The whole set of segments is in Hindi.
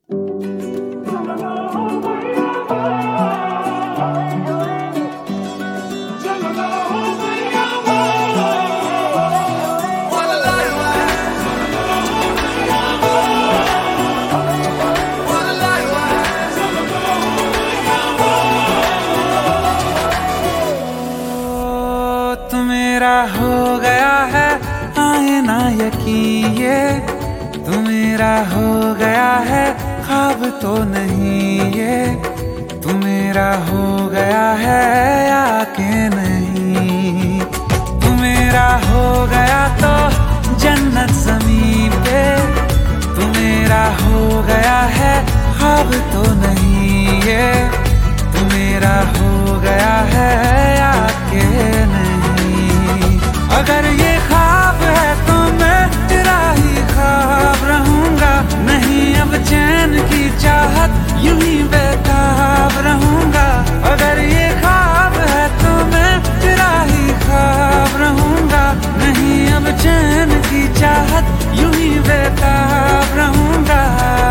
मेरा हो गया है आए ना यकीन, ये तू मेरा हो गया है ख्वाब तो नहीं, ये तू मेरा हो गया है या के नहीं। तू मेरा हो गया तो जन्नत ज़मीन पे, तू मेरा हो गया है ख्वाब तो नहीं, ये तू मेरा हो गया है या के नहीं। अगर ये ख्वाब है तो मैं तेरा ही ख्वाब रहूंगा, नहीं अब चैन की चाहत यूं ही बेताब रहूंगा। अगर ये ख्वाब है तो मैं तेरा ही ख्वाब रहूंगा, नहीं अब चैन की चाहत यूं ही बेताब रहूंगा।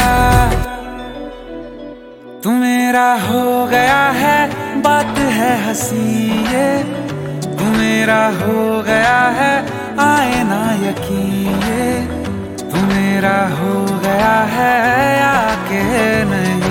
तू मेरा हो गया है बात है हंसी, ये तू मेरा हो गया है आए ना यकीन, ये तू मेरा हो गया है या के नहीं।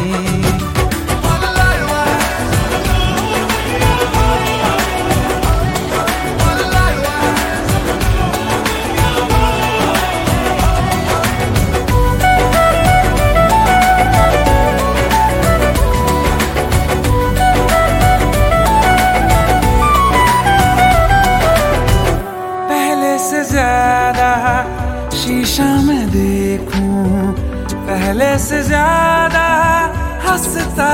ज्यादा शीशा में देखूं, पहले से ज्यादा हंसता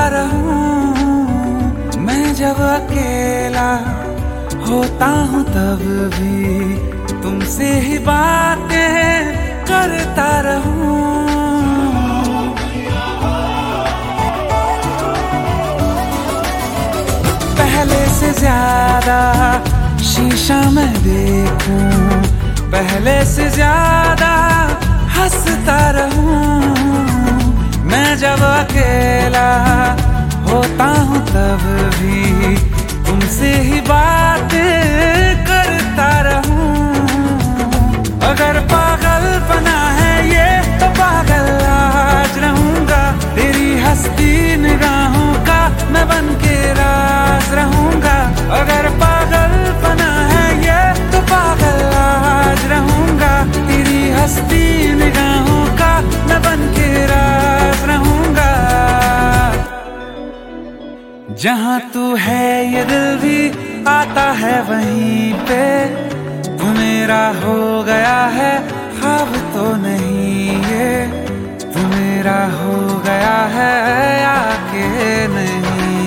रहूं। मैं जब अकेला होता हूँ तब भी तुमसे ही बातें करता रहूं। पहले से ज्यादा शीशा में देखूं, पहले से ज्यादा हंसता रहूं। मैं जब अकेला होता हूँ तब भी तुमसे ही बातें करता रहूं। अगर पागलपना है ये तो पागल आज रहूंगा, तेरी हंसती निगाहों का मैं बन के राज रहूंगा। अगर पागलपना है ये तो पागल आज रहूंगा, तेरी हंसती निगाहों का मैं बन के राज रहूंगा। जहां तू है ये दिल भी आता है वहीं पे, तू मेरा हो गया है ख्वाब तो नहीं, ये तू मेरा हो गया है या के नहीं।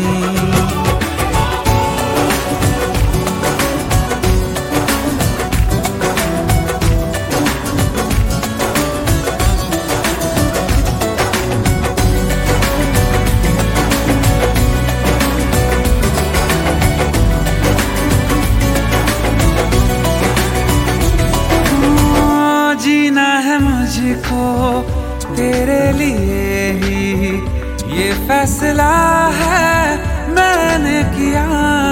जीना है मुझको तेरे लिए ही, ये फैसला है मैंने किया।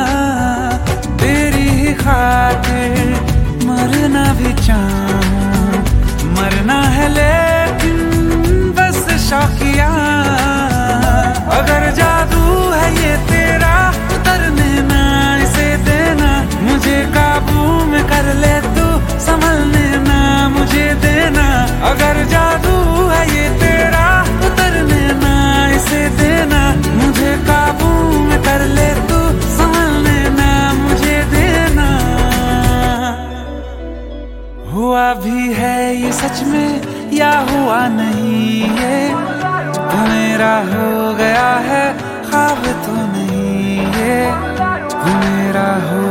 तेरी ही खातिर मरना भी चाहूं, मरना है लेकिन बस शौकिया। अगर जादू है ये तेरा उतरने ना इसे देना, मुझे काबू में कर ले तू संभलने ना मुझे देना। अगर जादू है ये तेरा उतरने ना इसे देना, मुझे काबू में कर ले तू संभलने ना मुझे देना। हुआ भी है ये सच में या हुआ नहीं, ये तू मेरा हो गया है ख्वाब तो नहीं, ये तू मेरा हो